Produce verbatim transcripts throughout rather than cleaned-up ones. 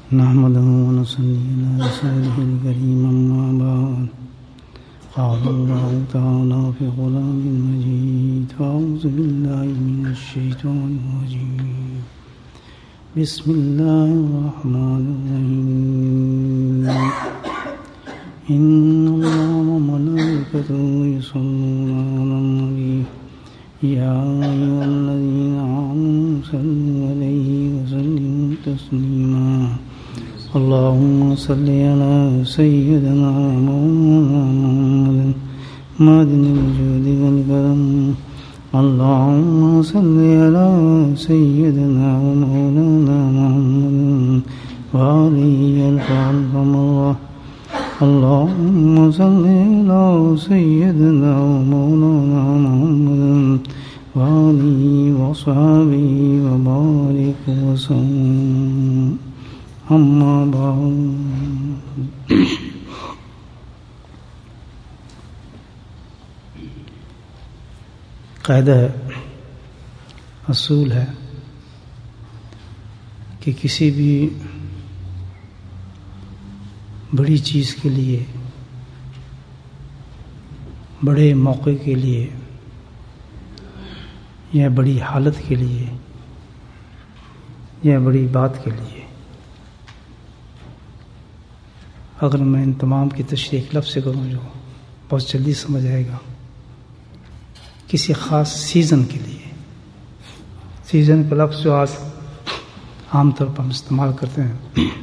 نحمده ونصلي على رسوله الكريم أما بعد قال الله تعالى في كلام المجيد أعوذ بالله من الشيطان الرجيم بسم الله الرحمن الرحيم إن الله وملائكته يصلون على النبي يا أيها الذين آمنوا صلوا عليه وسلموا تسليما اللهم صل على سيدنا محمد معدن الجود والكرم اللهم صل على سيدنا ومولانا محمد وعليه الخلق مرة اللهم صل على سيدنا ومولانا محمد وعليه وصحبه وبارك وسلم أما بعد قاعدہ اصول ہے کہ کسی بھی بڑی چیز کے لیے، بڑے موقع کے لیے یا بڑی حالت کے لیے یا بڑی بات کے لیے، اگر میں ان تمام کی تشریح ایک لفظ سے کروں جو بہت جلدی سمجھ آئے گا، کسی خاص سیزن کے لیے، سیزن کا لفظ جو آج عام طور پر ہم استعمال کرتے ہیں،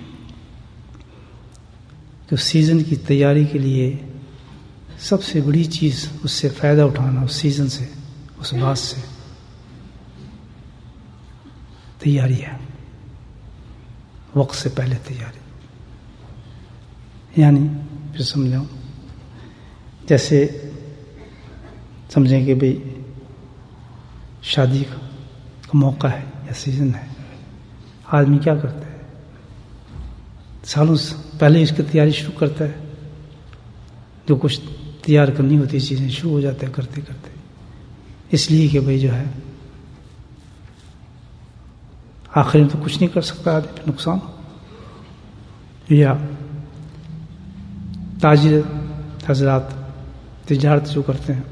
تو سیزن کی تیاری کے لیے سب سے بڑی چیز اس سے فائدہ اٹھانا، اس سیزن سے، اس بات سے تیاری ہے، وقت سے پہلے تیاری۔ یعنی پھر سمجھاؤں، جیسے سمجھیں کہ بھئی شادی کا موقع ہے یا سیزن ہے، آدمی کیا کرتا ہے؟ سالوں سے پہلے اس کی تیاری شروع کرتا ہے، جو کچھ تیار کرنی ہوتی چیزیں شروع ہو جاتا ہے کرتے کرتے، اس لیے کہ بھئی جو ہے آخر میں تو کچھ نہیں کر سکتا آدمی، پھر نقصان۔ یا تاجر حضرات تجارت جو کرتے ہیں،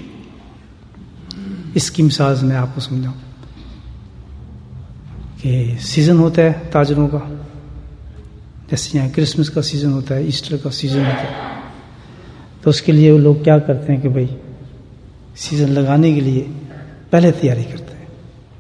اس کی مثال میں آپ کو سمجھاؤں کہ سیزن ہوتا ہے تاجروں کا، جیسے یہاں کرسمس کا سیزن ہوتا ہے، ایسٹر کا سیزن ہوتا ہے، تو اس کے لیے وہ لوگ کیا کرتے ہیں کہ بھئی سیزن لگانے کے لیے پہلے تیاری کرتے ہیں۔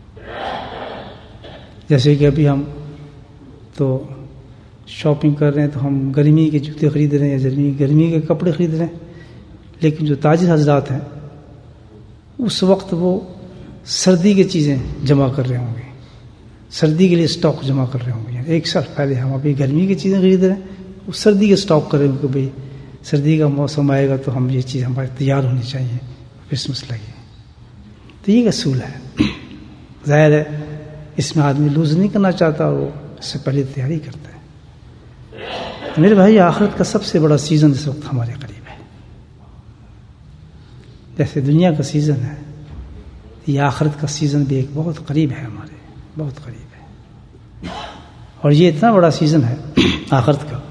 جیسے کہ ابھی ہم تو شاپنگ کر رہے ہیں تو ہم گرمی کے جوتے خرید رہے ہیں یا گرمی گرمی کے کپڑے خرید رہے ہیں، لیکن جو تاجر حضرات ہیں اس وقت وہ سردی کی چیزیں جمع کر رہے ہوں گے، سردی کے لیے اسٹاک جمع کر رہے ہوں گے۔ ایک سال پہلے ہم ابھی گرمی کی چیزیں خرید رہے ہیں، وہ سردی کے اسٹاک کر رہے ہوں گے کہ بھئی سردی کا موسم آئے گا تو ہم یہ چیز ہمارے تیار ہونی چاہیے، کرسمس لگے۔ تو یہ اصول ہے، ظاہر ہے اس میں آدمی لوز نہیں کرنا چاہتا، وہ اس سے پہلے تیاری کرتا ہے۔ میرے بھائی، آخرت کا سب سے بڑا سیزن اس وقت ہمارے قریب ہے۔ جیسے دنیا کا سیزن ہے، یہ آخرت کا سیزن بھی ایک بہت قریب ہے، ہمارے بہت قریب ہے۔ اور یہ اتنا بڑا سیزن ہے آخرت کا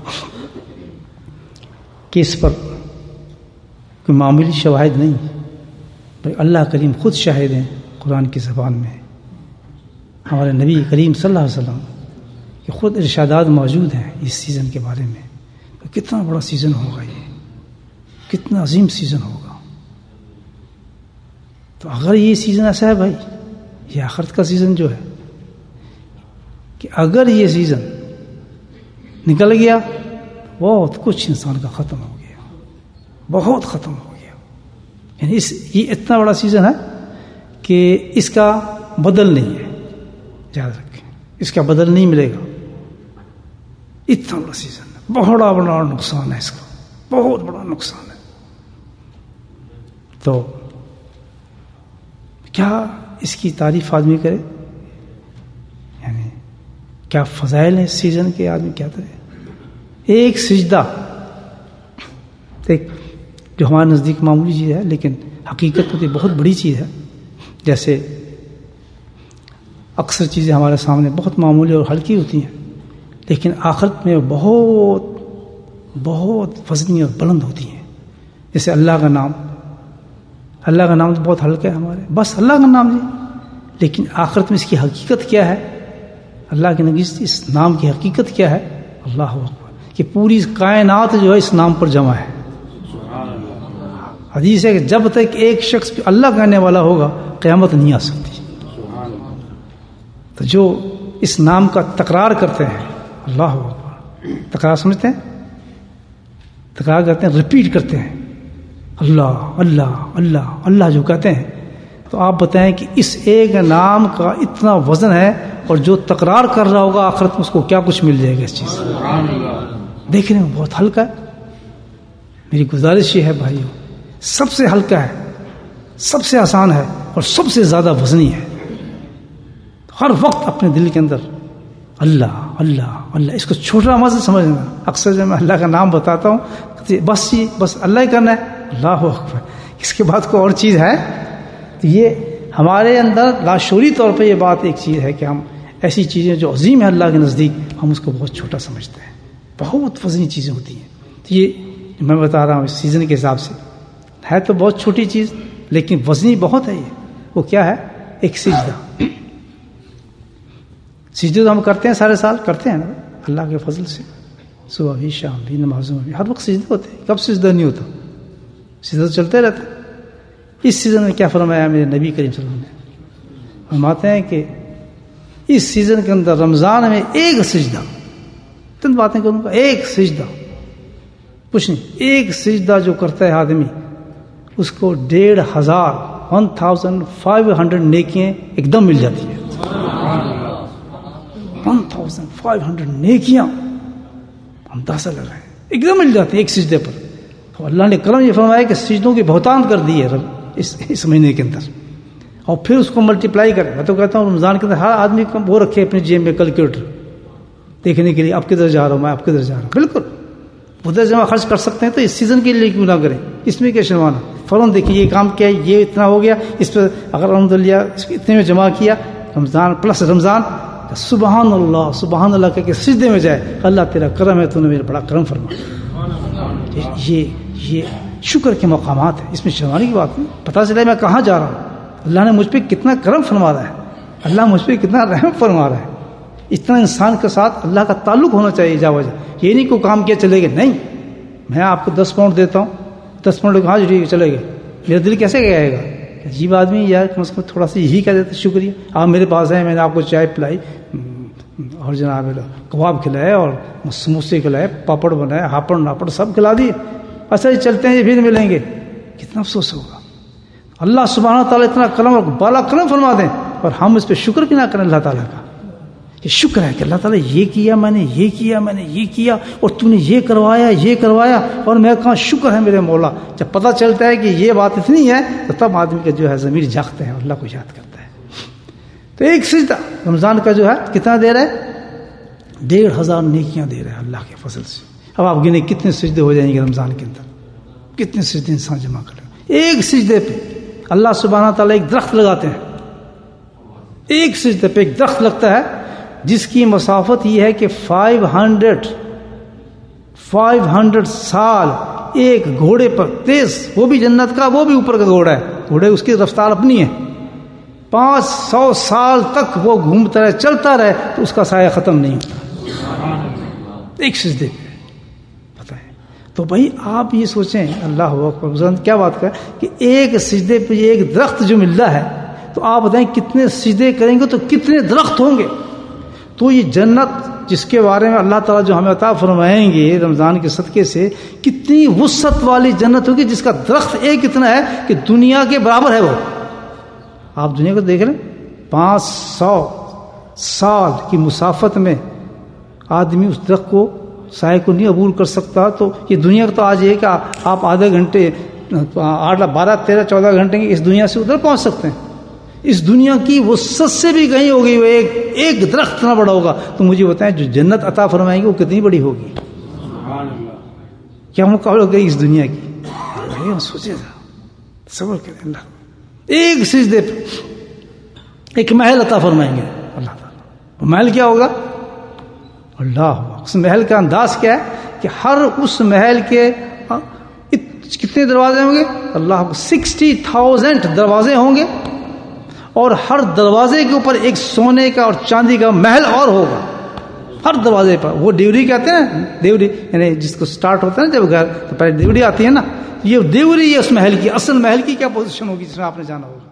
کہ اس پر کوئی معمولی شواہد نہیں، بلکہ اللہ کریم خود شاہد ہیں قرآن کی زبان میں، ہمارے نبی کریم صلی اللہ علیہ وسلم کہ خود ارشادات موجود ہیں اس سیزن کے بارے میں۔ تو کتنا بڑا سیزن ہوگا، یہ کتنا عظیم سیزن ہوگا۔ تو اگر یہ سیزن ایسا ہے بھائی، یہ آخرت کا سیزن جو ہے، کہ اگر یہ سیزن نکل گیا بہت کچھ انسان کا ختم ہو گیا، بہت ختم ہو گیا۔ یعنی اس یہ اتنا بڑا سیزن ہے کہ اس کا بدل نہیں ہے، یاد رکھیں، اس کا بدل نہیں ملے گا۔ اتنا بڑا سیزن ہے، بہت بڑا نقصان ہے اس کا، بہت بڑا نقصان ہے۔ تو کیا اس کی تعریف آدمی کرے؟ یعنی کیا فضائل ہیں اس سیزن کے، آدمی کیا کرے؟ ایک سجدہ، ایک جو ہمارے نزدیک معمولی چیز ہے لیکن حقیقت میں تو بہت بڑی چیز ہے۔ جیسے اکثر چیزیں ہمارے سامنے بہت معمولی اور ہلکی ہوتی ہیں، لیکن آخرت میں بہت بہت وزنی اور بلند ہوتی ہیں. جیسے اللہ کا نام، اللہ کا نام تو بہت ہلکا ہے ہمارے، بس اللہ کا نام جی. لیکن آخرت میں اس کی حقیقت کیا ہے؟ اللہ کے نبی اس نام کی حقیقت کیا ہے؟ اللہ اکبر، کہ پوری کائنات جو ہے اس نام پر جمع ہے. حدیث ہے کہ جب تک ایک شخص بھی اللہ کہنے والا ہوگا قیامت نہیں آ سکتی. تو جو اس نام کا تکرار کرتے ہیں، اللہ اکبر، تکرار سمجھتے ہیں؟ تکرار کرتے ہیں، ریپیٹ کرتے ہیں، اللہ اللہ اللہ اللہ جو کہتے ہیں. تو آپ بتائیں کہ اس ایک نام کا اتنا وزن ہے، اور جو تکرار کر رہا ہوگا آخرت میں اس کو کیا کچھ مل جائے گا اس چیز سے. دیکھنے میں بہت ہلکا ہے. میری گزارش یہ ہے بھائیو، سب سے ہلکا ہے، سب سے آسان ہے، اور سب سے زیادہ وزنی ہے. ہر وقت اپنے دل کے اندر اللہ اللہ اللہ، اس کو چھوٹا مت سمجھنا. اکثر جب میں اللہ کا نام بتاتا ہوں بس جی بس اللہ ہی کرنا ہے، اللہ اکبر، اس کے بعد کوئی اور چیز ہے؟ تو یہ ہمارے اندر لاشعوری طور پہ یہ بات ایک چیز ہے کہ ہم ایسی چیزیں جو عظیم ہے اللہ کے نزدیک، ہم اس کو بہت چھوٹا سمجھتے ہیں. بہت وزنی چیزیں ہوتی ہیں. تو یہ میں بتا رہا ہوں اس سیزن کے حساب سے ہے تو بہت چھوٹی چیز، لیکن وزنی بہت ہے. یہ وہ کیا ہے؟ ایک سجدہ. سجدے تو ہم کرتے ہیں، سارے سال کرتے ہیں نا اللہ کے فضل سے، صبح بھی شام بھی نمازوں میں بھی ہر وقت سجدے ہوتے ہیں. کب سجدہ نہیں ہوتا؟ سجدہ تو چلتے رہتا ہے. اس سیزن میں کیا فرمایا میرے نبی کریم صلی اللہ علیہ وسلم نے؟ فرماتے ہیں کہ اس سیزن کے اندر رمضان میں ایک سجدہ، تین باتیں کروں گا، ایک سجدہ، کچھ نہیں، ایک سجدہ جو کرتا ہے آدمی اس کو ڈیڑھ ہزار ون تھاؤزینڈ فائیو ہنڈریڈ نیکیاں ایک دم مل جاتی ہیں. ون تھاؤزینڈ فائیو ہنڈریڈ نیکیاں ہم اندازہ لگ رہے ہیں ایک دم مل جاتی ہیں ایک سجدے پر. تو اللہ نے کرم یہ فرمایا کہ سجدوں کی بہتان کر دی ہے اس اس مہینے کے اندر، اور پھر اس کو ملٹیپلائی کرے. میں تو کہتا ہوں رمضان کے اندر ہر آدمی کو وہ رکھے اپنی جیب میں کیلکولیٹر دیکھنے کے لیے اب کدھر جا رہا ہوں میں، اب کدھر جا رہا ہوں. بالکل ادھر جمع خرچ کر سکتے ہیں تو اس سیزن کے لیے کیوں نہ کریں؟ اس میں کیا شرمانا؟ فوراً دیکھیں یہ کام کیا، یہ اتنا ہو گیا، اس پہ اگر الحمد للہ اتنے میں جمع کیا، رمضان پلس رمضان، سبحان اللہ سبحان اللہ کہہ کے سجدے میں جائے، اللہ تیرا کرم ہے، تو نے میرا بڑا کرم فرمایا. یہ یہ شکر کے مقامات ہیں، اس میں شرمانے کی بات نہیں. پتہ چلا میں کہاں جا رہا ہوں، اللہ نے مجھ پہ کتنا کرم فرما رہا ہے، اللہ مجھ پہ کتنا رحم فرما رہا ہے. اتنا انسان کے ساتھ اللہ کا تعلق ہونا چاہیے جا وجہ. یہ نہیں کوئی کام کیا چلے گئے، نہیں میں آپ کو دس پاؤنڈ دیتا ہوں، دس پاؤنڈ ہاں جی چلے گئے، میرا دل کیسے کہے گا؟ عجیب آدمی یار، کم از کم تھوڑا سا یہی کہہ دیتے شکریہ، آپ میرے پاس ہیں، میں نے آپ کو چائے پلائی اور جناب کباب کھلائے اور سموسے کھلائے، پاپڑ بنائے، ہاپڑ ناپڑ سب کھلا دیے، اچھا جی چلتے ہیں پھر ملیں گے. کتنا افسوس ہوگا. اللہ سبحانہ تعالیٰ اتنا کرم اور بالا کرم فرما دیں اور ہم اس پہ شکر بھی نہ کریں اللہ تعالیٰ کا. یہ شکر ہے کہ اللہ تعالیٰ یہ کیا، میں نے یہ کیا، میں نے یہ کیا، اور تو نے یہ کروایا یہ کروایا، اور میں کہاں شکر ہے میرے مولا. جب پتہ چلتا ہے کہ یہ بات اتنی ہے تو تب آدمی کا جو ہے ضمیر جاگتا ہے اور اللہ کو یاد کرتا ہے. تو ایک سجدہ رمضان کا جو ہے کتنا دے رہا ہے؟ ڈیڑھ ہزار نیکیاں دے رہے ہیں اللہ کے فضل سے. اب آپ گنے کتنے سجدے ہو جائیں گے رمضان کے اندر، کتنے سجدے انسان جمع کرے. ایک سجدے پہ اللہ سبحانہ تعالیٰ ایک درخت لگاتے ہیں، ایک سجدے پہ ایک درخت لگتا ہے جس کی مسافت یہ ہے کہ فائیو ہنڈریڈ فائیو ہنڈریڈ سال ایک گھوڑے پر تیز، وہ بھی جنت کا، وہ بھی اوپر کا گھوڑا ہے، گھوڑے اس کی رفتار اپنی ہے، پانچ سو سال تک وہ گھومتا رہے چلتا رہے تو اس کا سایہ ختم نہیں ہوتا ایک سجدے پہ. پتہ ہے تو بھائی آپ یہ سوچیں، اللہ اکبر، کیا بات کر کہ ایک سجدے پہ ایک درخت جو مل رہا ہے، تو آپ بتائیں کتنے سجدے کریں گے تو کتنے درخت ہوں گے. تو یہ جنت جس کے بارے میں اللہ تعالیٰ جو ہمیں عطا فرمائیں گے رمضان کے صدقے سے، کتنی وسعت والی جنت ہوگی جس کا درخت ایک اتنا ہے کہ دنیا کے برابر ہے. وہ آپ دنیا کو دیکھ لیں، پانچ سو سال کی مسافت میں آدمی اس درخت کو سائے کو نہیں عبور کر سکتا. تو یہ دنیا کا تو آج یہ کہ آپ آدھے گھنٹے آٹھ بارہ تیرہ چودہ گھنٹے کی اس دنیا سے ادھر پہنچ سکتے ہیں. اس دنیا کی وسعت سے بھی کہیں ہوگی، وہ ایک ایک درخت اتنا بڑا ہوگا. تو مجھے بتائیں جو جنت عطا فرمائیں گے وہ کتنی بڑی ہوگی، کیا مقابلہ ہوگی اس دنیا کی. سوچے تھا صبر کریں. اللہ ایک سجدے پہ ایک محل عطا فرمائیں گے اللہ تعالیٰ. وہ محل کیا ہوگا؟ اللہ، اس محل کا انداز کیا ہے کہ ہر اس محل کے کتنے دروازے ہوں گے؟ اللہ کو سکسٹی تھاؤزینڈ دروازے ہوں گے، اور ہر دروازے کے اوپر ایک سونے کا اور چاندی کا محل اور ہوگا ہر دروازے پر. وہ ڈیوری کہتے ہیں نا، ڈیوری یعنی جس کو سٹارٹ ہوتا ہے نا جب گھر تو پہلے ڈیوری آتی ہے نا، یہ ڈیوری ہے اس محل کی. اصل محل کی کیا پوزیشن ہوگی جس میں آپ نے جانا ہوگا.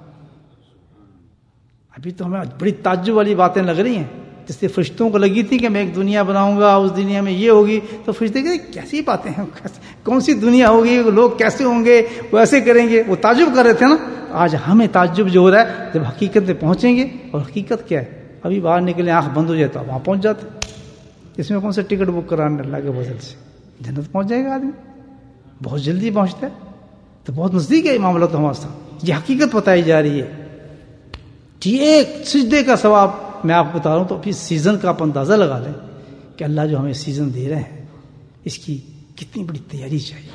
ابھی تو ہمیں بڑی تعجب والی باتیں لگ رہی ہیں، جس سے فرشتوں کو لگی تھی کہ میں ایک دنیا بناؤں گا، اس دنیا میں یہ ہوگی، تو فرشتے کہتے کیسی باتیں ہیں، کون سی دنیا ہوگی، لوگ کیسے ہوں گے، وہ ایسے کریں گے. وہ تعجب کر رہے تھے نا. آج ہمیں تعجب جو ہو رہا ہے جب حقیقت پہ پہنچیں گے. اور حقیقت کیا ہے؟ ابھی باہر نکلے آنکھ بند ہو جائے تو وہاں پہنچ جاتے. اس میں کون سے ٹکٹ بک کرانے اللہ کے فضل سے جنت پہنچ جائے گا آدمی. بہت جلدی پہنچتا ہے، تو بہت نزدیک ہے یہ معاملہ تو ہمارے ساتھ. یہ حقیقت بتائی جا رہی ہے. جی ایک سجدے کا ثواب میں آپ کو بتا رہا ہوں، تو پھر سیزن کا آپ اندازہ لگا لیں کہ اللہ جو ہمیں سیزن دے رہے ہیں اس کی کتنی بڑی تیاری چاہیے،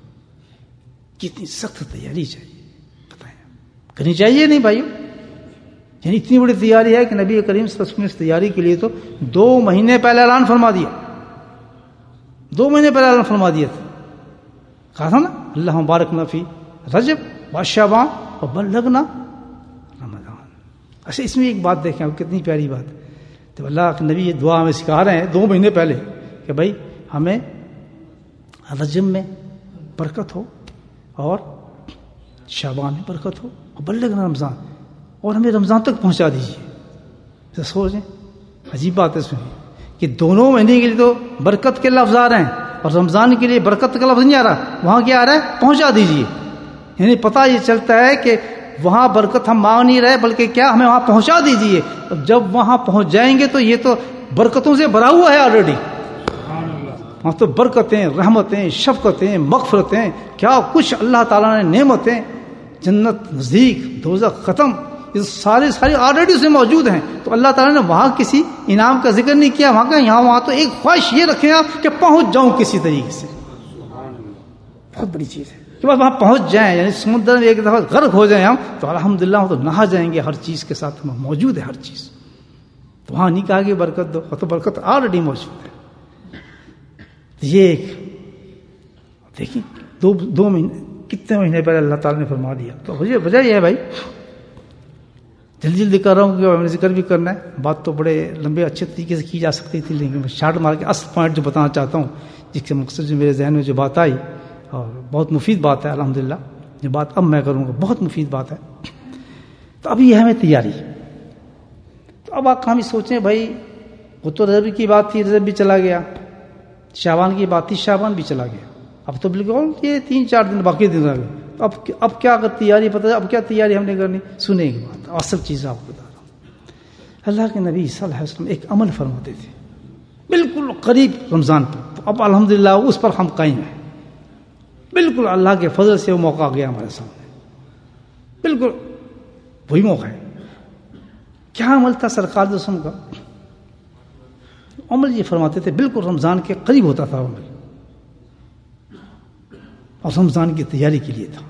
کتنی سخت تیاری چاہیے. بتائیں کرنی چاہیے نہیں بھائیو؟ یعنی اتنی بڑی تیاری ہے کہ نبی کریم صلی اللہ علیہ وسلم نے اس تیاری کے لیے تو دو مہینے پہلے اعلان فرما دیا. دو مہینے پہلے اعلان فرما دیا تھا. کہا تھا نا اللہ مبارک نفی رجب و شعبان و بلغنا رمضان. اچھا اس میں ایک بات دیکھیں آپ، کتنی پیاری بات. تو اللہ کے نبی یہ دعا ہمیں سکھا رہے ہیں دو مہینے پہلے کہ بھائی ہمیں رجب میں برکت ہو اور شعبان میں برکت ہو اور بلغنا رمضان، اور ہمیں رمضان تک پہنچا دیجیے. سوچیں عجیب بات ہے اس میں کہ دونوں مہینے کے لیے تو برکت کے لفظ آ رہے ہیں اور رمضان کے لیے برکت کا لفظ نہیں آ رہا. وہاں کیا آ رہا ہے؟ پہنچا دیجیے. یعنی پتہ یہ چلتا ہے کہ وہاں برکت ہم مانگ نہیں رہے بلکہ کیا ہمیں وہاں پہنچا دیجیے. اور جب وہاں پہنچ جائیں گے تو یہ تو برکتوں سے بھرا ہوا ہے آلریڈی. وہاں تو برکتیں، رحمتیں، شفقتیں، مغفرتیں، کیا کچھ اللہ تعالیٰ نے نعمتیں، جنت نزدیک، دوزخ ختم، یہ سارے سارے آلریڈی اس میں موجود ہیں. تو اللہ تعالیٰ نے وہاں کسی انعام کا ذکر نہیں کیا. وہاں کا یہاں وہاں تو ایک خواہش یہ رکھیں آپ کہ پہنچ جاؤں کسی طریقے سے. بہت بڑی چیز ہے کہ بس وہاں پہنچ جائیں، یعنی سمندر میں ایک دفعہ غرق ہو جائیں ہم تو الحمدللہ ہم تو نہا جائیں گے. ہر چیز کے ساتھ ہم موجود ہے ہر چیز. تو وہاں نہیں کہا کہ برکت دو، تو برکت آلریڈی موجود ہے. یہ ایک دیکھیں دو دو مہینے کتنے مہینے پہلے اللہ تعالیٰ نے فرما دیا. تو وجہ یہ ہے بھائی، جلدی جلدی کر رہا ہوں کیونکہ میں ذکر بھی کرنا ہے. بات تو بڑے لمبے اچھے طریقے سے کی جا سکتی تھی، لیکن میں شارٹ مار کے اصل پوائنٹ جو بتانا چاہتا ہوں، جس کے مقصد جو میرے ذہن میں جو بات آئی، اور بہت مفید بات ہے الحمدللہ. جو بات اب میں کروں گا بہت مفید بات ہے. تو اب یہ ہمیں تیاری. تو اب آپ ہم سوچیں بھائی وہ تو رجب کی بات تھی، رجب بھی چلا گیا. شعبان کی بات تھی، شعبان بھی چلا گیا. اب تو بالکل یہ تین چار دن باقی دن رہ گئے. اب اب کیا اگر تیاری پتہ ہے اب کیا تیاری ہم نے کرنی؟ سنیں گے بات، اصل چیز آپ کو بتا رہا ہوں. اللہ کے نبی صلی اللہ علیہ وسلم ایک عمل فرماتے تھے بالکل قریب رمضان پر. تو اب الحمدللہ اس پر ہم قائم ہیں. بالکل اللہ کے فضل سے وہ موقع آ گیا ہمارے سامنے. بالکل وہی موقع ہے. کیا عمل تھا سرکار دو سم کا؟ عمل یہ فرماتے تھے بالکل رمضان کے قریب ہوتا تھا عمل، اور رمضان کی تیاری کے لیے تھا.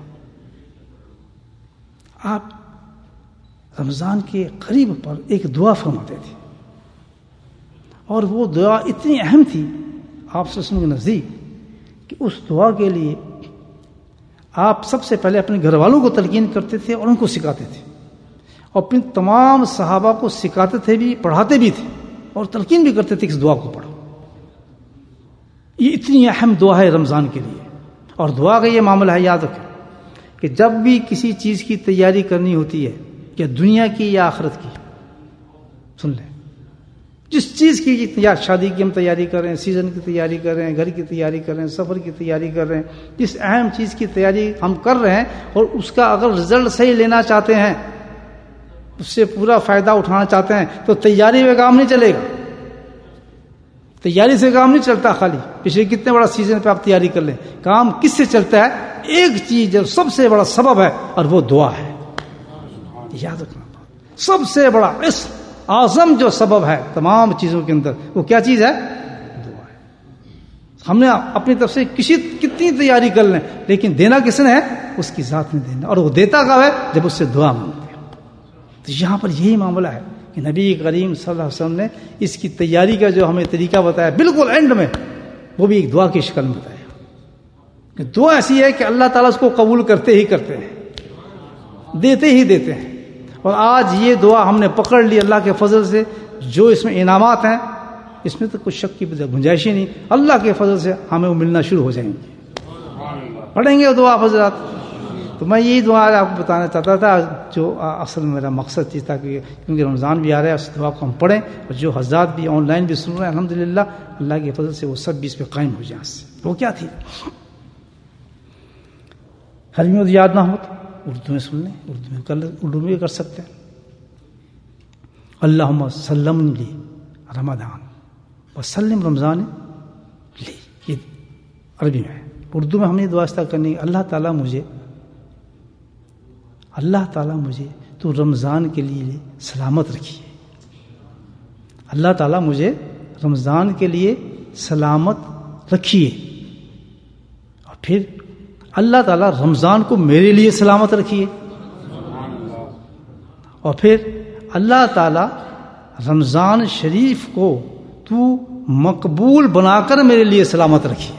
آپ رمضان کے قریب پر ایک دعا فرماتے تھے، اور وہ دعا اتنی اہم تھی آپ سے کے نزدیک کہ اس دعا کے لیے آپ سب سے پہلے اپنے گھر والوں کو تلقین کرتے تھے اور ان کو سکھاتے تھے، اور پھر تمام صحابہ کو سکھاتے تھے بھی، پڑھاتے بھی تھے اور تلقین بھی کرتے تھے کہ اس دعا کو پڑھو. یہ اتنی اہم دعا ہے رمضان کے لیے. اور دعا کا یہ معاملہ ہے، یاد رکھیں کہ جب بھی کسی چیز کی تیاری کرنی ہوتی ہے، کہ دنیا کی یا آخرت کی، سن لیں، جس چیز کی یا شادی کی ہم تیاری کر رہے ہیں، سیزن کی تیاری کر رہے ہیں، گھر کی تیاری کر رہے ہیں، سفر کی تیاری کر رہے ہیں، جس اہم چیز کی تیاری ہم کر رہے ہیں اور اس کا اگر رزلٹ صحیح لینا چاہتے ہیں، اس سے پورا فائدہ اٹھانا چاہتے ہیں، تو تیاری میں کام نہیں چلے گا. تیاری سے کام نہیں چلتا. خالی پچھلے کتنے بڑا سیزن پہ آپ تیاری کر لیں، کام کس سے چلتا ہے؟ ایک چیز جو سب سے بڑا سبب ہے اور وہ دعا ہے. یاد رکھنا، سب سے بڑا اس اعظم جو سبب ہے تمام چیزوں کے اندر، وہ کیا چیز ہے؟ دعا ہے. ہم نے اپنی طرف سے کسی کتنی تیاری کر لیں، لیکن دینا کس نے ہے؟ اس کی ذات نے دینا. اور وہ دیتا کب ہے؟ جب اس سے دعا مانگتے ہیں. تو یہاں پر یہی معاملہ ہے کہ نبی کریم صلی اللہ علیہ وسلم نے اس کی تیاری کا جو ہمیں طریقہ بتایا بالکل اینڈ میں، وہ بھی ایک دعا کی شکل میں بتایا کہ دعا ایسی ہے کہ اللہ تعالیٰ اس کو قبول کرتے ہی کرتے ہیں، دیتے ہی دیتے ہیں. اور آج یہ دعا ہم نے پکڑ لی اللہ کے فضل سے. جو اس میں انعامات ہیں اس میں تو کچھ شک کی گنجائش ہی نہیں. اللہ کے فضل سے ہمیں وہ ملنا شروع ہو جائیں گے. پڑھیں گے وہ دعا حضرات. تو میں یہی دعا آپ کو بتانا چاہتا تھا جو اصل میں میرا مقصد تھی، تاکہ کیونکہ رمضان بھی آ رہا ہے اس دعا کو ہم پڑھیں، اور جو حضرات بھی آن لائن بھی سن رہے ہیں الحمدللہ اللہ کے فضل سے وہ سب بھی اس پہ قائم ہو جائیں. وہ کیا تھی؟ حرمی یاد نہ ہو تو اردو میں سن لیں، اردو میں کر اردو میں بھی کر سکتے ہیں. اللہم سلم لی رمضان وسلم رمضان لی، یہ عربی میں ہے. اردو میں ہم نے دعا اس طرح کرنی ہے، اللہ تعالیٰ مجھے اللہ تعالیٰ مجھے تو رمضان کے لیے سلامت رکھیے. اللہ تعالیٰ مجھے رمضان کے لیے سلامت رکھیے. اور پھر اللہ تعالیٰ رمضان کو میرے لیے سلامت رکھیے. اور پھر اللہ تعالیٰ رمضان شریف کو تو مقبول بنا کر میرے لیے سلامت رکھیے.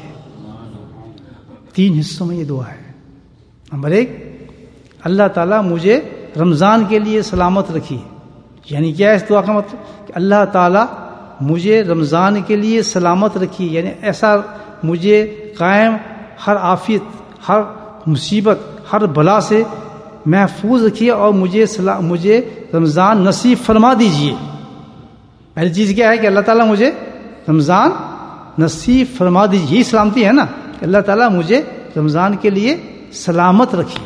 تین حصوں میں یہ دعا ہے. نمبر ایک، اللہ تعالیٰ مجھے رمضان کے لیے سلامت رکھیے. یعنی کیا ہے اس دعا کا مطلب؟ کہ اللہ تعالیٰ مجھے رمضان کے لیے سلامت رکھیے، یعنی ایسا مجھے قائم ہر آفت، ہر مصیبت، ہر بلا سے محفوظ رکھیے اور مجھے مجھے رمضان نصیب فرما دیجیے. پہلی چیز کیا ہے کہ اللہ تعالیٰ مجھے رمضان نصیب فرما دیجیے. یہی سلامتی ہے نا کہ اللہ تعالیٰ مجھے رمضان کے لیے سلامت رکھیے.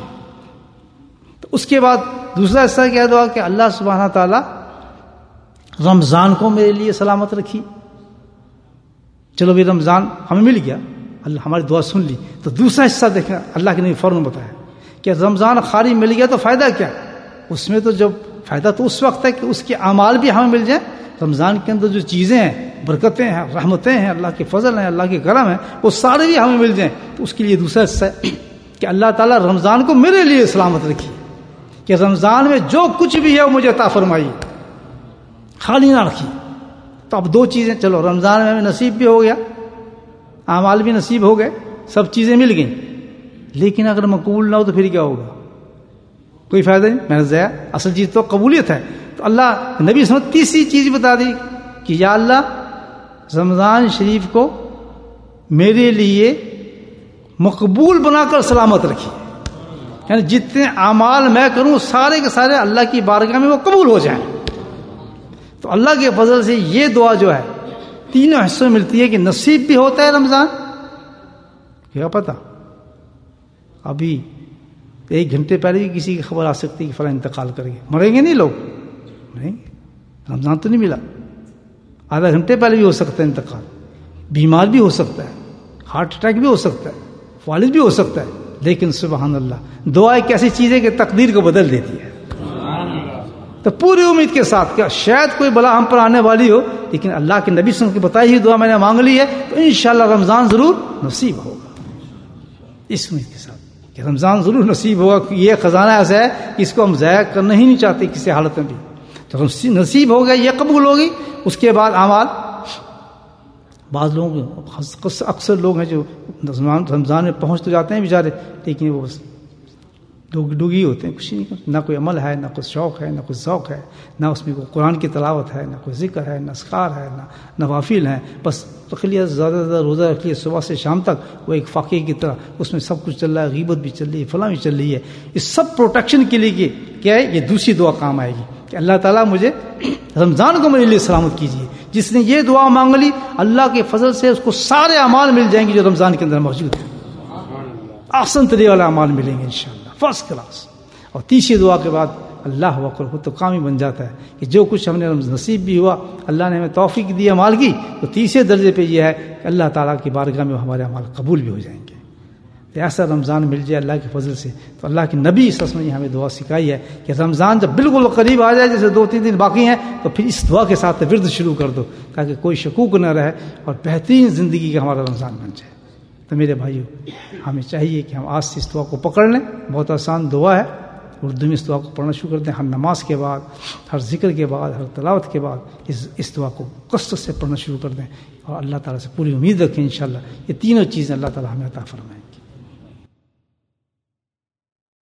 تو اس کے بعد دوسرا حصہ کیا دعا کہ اللہ سبحانہ تعالیٰ رمضان کو میرے لیے سلامت رکھی. چلو بھی رمضان ہمیں مل گیا، اللہ ہماری دعا سن لی. تو دوسرا حصہ دیکھیں اللہ کے نبی فوراً بتایا کہ رمضان خالی مل گیا تو فائدہ کیا؟ اس میں تو جب فائدہ تو اس وقت ہے کہ اس کے اعمال بھی ہمیں مل جائیں. رمضان کے اندر جو چیزیں ہیں، برکتیں ہیں، رحمتیں ہیں، اللہ کے فضل ہیں، اللہ کے کرم ہیں، وہ سارے بھی ہمیں مل جائیں. تو اس کے لیے دوسرا حصہ ہے کہ اللہ تعالیٰ رمضان کو میرے لیے سلامت رکھی، کہ رمضان میں جو کچھ بھی ہے وہ مجھے عطا فرمائیے، خالی نہ رکھی. تو اب دو چیزیں، چلو رمضان میں ہمیں نصیب بھی ہو گیا، اعمال بھی نصیب ہو گئے، سب چیزیں مل گئیں. لیکن اگر مقبول نہ ہو تو پھر کیا ہوگا؟ کوئی فائدہ نہیں، محنت ضائع. اصل چیز تو قبولیت ہے. تو اللہ نبی صلی اللہ علیہ وسلم تیسری چیز بتا دی کہ یا اللہ رمضان شریف کو میرے لیے مقبول بنا کر سلامت رکھیے. یعنی جتنے اعمال میں کروں سارے کے سارے اللہ کی بارگاہ میں وہ قبول ہو جائیں. تو اللہ کے فضل سے یہ دعا جو ہے تینوں حصوں میں ملتی ہے کہ نصیب بھی ہوتا ہے رمضان. کیا پتہ ابھی ایک گھنٹے پہلے بھی کسی کی خبر آ سکتی ہے کہ فلاں انتقال کر گئے. مریں گے نہیں لوگ؟ نہیں، رمضان تو نہیں ملا. آدھا گھنٹے پہلے بھی ہو سکتا ہے انتقال. بیمار بھی ہو سکتا ہے، ہارٹ اٹیک بھی ہو سکتا ہے، فالج بھی ہو سکتا ہے. لیکن سبحان اللہ دعا ایک ایسی چیز ہے کہ تقدیر کو بدل دیتی ہے. تو پوری امید کے ساتھ کہ شاید کوئی بلا ہم پر آنے والی ہو، لیکن اللہ کے نبی صلی اللہ علیہ وسلم کی بتائی ہوئی دعا میں نے مانگ لی ہے تو انشاءاللہ رمضان ضرور نصیب ہوگا. اس امید کے ساتھ کہ رمضان ضرور نصیب ہوگا. یہ خزانہ ایسا ہے کہ اس کو ہم ضائع کرنا ہی نہیں چاہتے کسی حالت میں بھی. تو نصیب ہو گیا، یہ قبول ہوگی. اس کے بعد اعمال، بعض لوگ اکثر لوگ ہیں جو رمضان میں پہنچ تو جاتے ہیں بیچارے، لیکن وہ بس ڈوگی ہوتے ہیں، کچھ نہیں کرتے. نہ کوئی عمل ہے، نہ کوئی شوق ہے، نہ کوئی ذوق ہے، نہ اس میں کوئی قرآن کی تلاوت ہے، نہ کوئی ذکر ہے، نہ اذکار ہے، نہ نوافل ہیں. بس تقلیہ زیادہ زیادہ روزہ رکھ لیے صبح سے شام تک، وہ ایک فاقے کی طرح اس میں سب کچھ چل رہا ہے، غیبت بھی چل رہی ہے، فلاں بھی چل رہی ہے. اس سب پروٹیکشن کے لیے کیا ہے؟ یہ دوسری دعا کام آئے گی کہ اللہ تعالیٰ مجھے رمضان کو میرے لیے سلامت کیجیے. جس نے یہ دعا مانگ لی اللہ کے فضل سے اس کو سارے اعمال مل جائیں گے جو رمضان کے اندر موجود ہیں. آسان طریقے والے اعمال ملیں گے انشاءاللہ فرسٹ کلاس. اور تیسری دعا کے بعد اللہ اکبر خود تو کام ہی بن جاتا ہے کہ جو کچھ ہم نے نصیب بھی ہوا، اللہ نے ہمیں توفیق دی اعمال کی، تو تیسرے درجے پہ یہ ہے کہ اللہ تعالیٰ کی بارگاہ میں ہمارے اعمال قبول بھی ہو جائیں گے. ایسا رمضان مل جائے اللہ کے فضل سے. تو اللہ کے نبی صلی اللہ علیہ وسلم نے ہمیں دعا سکھائی ہے کہ رمضان جب بالکل قریب آ جائے، جیسے دو تین دن باقی ہیں، تو پھر اس دعا کے ساتھ ورد شروع کر دو تاکہ کوئی شکوک نہ رہے اور بہترین زندگی کا ہمارا رمضان بن جائے. تو میرے بھائیو، ہمیں چاہیے کہ ہم آج سے اس دعا کو پکڑ لیں. بہت آسان دعا ہے، اردو میں اس دعا کو پڑھنا شروع کر دیں. ہر نماز کے بعد، ہر ذکر کے بعد، ہر تلاوت کے بعد اس اس دعا کو کثرت سے پڑھنا شروع کر دیں، اور اللہ تعالیٰ سے پوری امید رکھیں انشاءاللہ یہ تینوں چیزیں اللہ تعالیٰ ہمیں عطا فرمائیں گے.